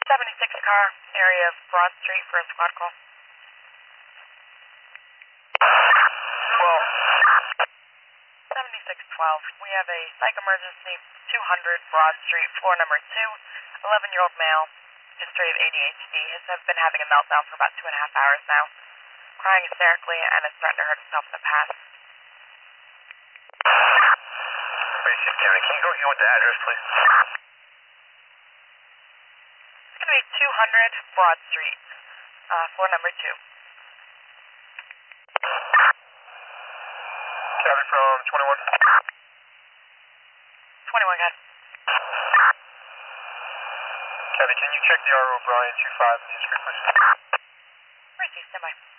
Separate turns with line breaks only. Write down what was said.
76 car, area of Broad Street for a squad call. 7612, we have a psych emergency, 200 Broad Street, floor number 2, 11-year-old male, history of ADHD, has been having a meltdown for about 2.5 hours now, crying hysterically and has threatened to hurt himself in the past.
Basic County, can you go here with the address, please?
It's going to be 200 Broad Street, floor number 2.
Copy from 21.
21, got it.
Copy, can you check the R. O'Brien 25 in the street, please?
Mercy, stand by.